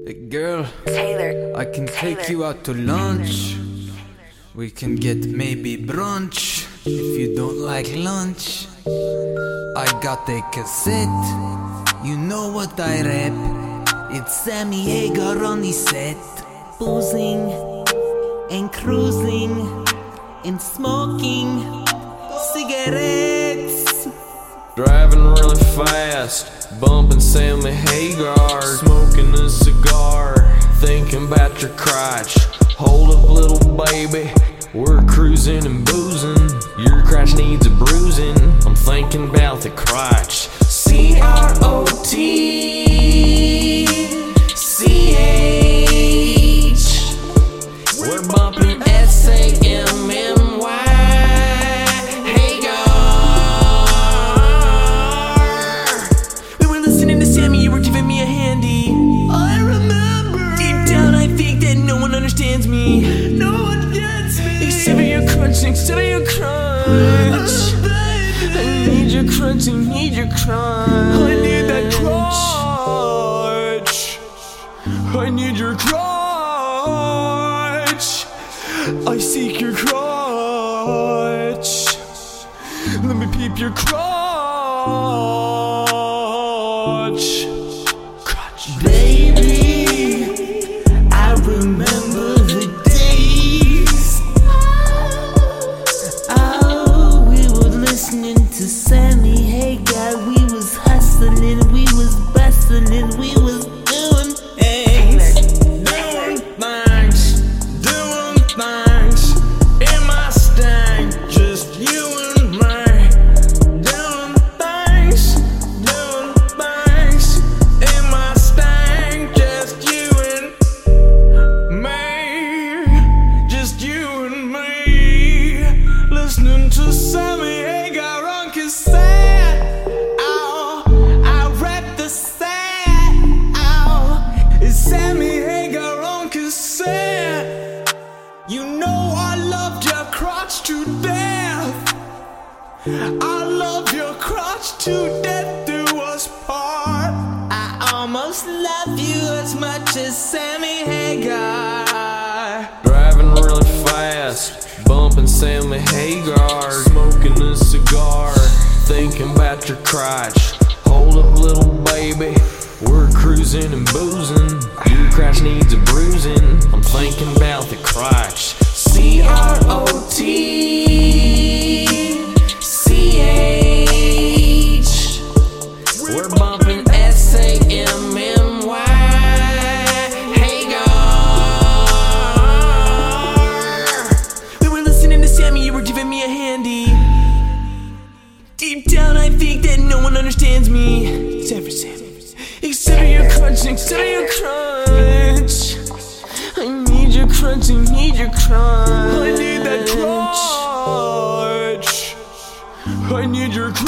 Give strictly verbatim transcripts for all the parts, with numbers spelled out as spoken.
Hey girl, Taylor, I can Taylor, take you out to lunch. We can get maybe brunch if you don't like lunch. I got a cassette, you know what I rap. It's Sammy Hagar on the set, boozing and cruising and smoking cigarettes. Driving really fast, bumping Sammy Hagar, smoking a cigar, thinking about your crotch. Hold up, little baby, we're cruising and boozing. Your crotch needs a bruising. I'm thinking about the crotch. C R O T C H. We're bumping S A M M Y. Understands me. No one gets me. Except for your crunch, except for your crunch. Oh, I need your crunch, I need your crunch. I need that crunch. I need your crunch. I seek your crunch. Let me peep your crunch. Crunch, baby. I remember. To Sammy Hagar, we was hustling, we was bustling, we was doing things, doing things, doing things in my stang, just you and me, doing things, doing things in my stang, just you and me, just you and me, listening to Sammy Hagar. Sad, oh, I rap the sad, oh, it's Sammy Hagar on cassette. You know I loved your crotch to death. I love your crotch to death, do us part. I almost love you as much as Sammy Hagar. Driving really fast, bumping Sammy Hagar, smoking a cigar, thinking about your crotch. Hold up, little baby, we're cruising and boozing. Your crotch needs a bruising. I'm thinking about the crotch. C R O T C H. We're bumping S A M M Y. Hagar. We were listening to Sammy, you were giving me a handy. Deep down I think that no one understands me, except for Sammy. Except for your crunch, except for your crunch. I need your crunch, I need your crunch. I need that crunch. I need your crunch.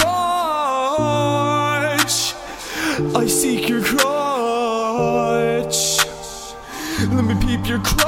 I seek your crunch. Let me peep your crunch.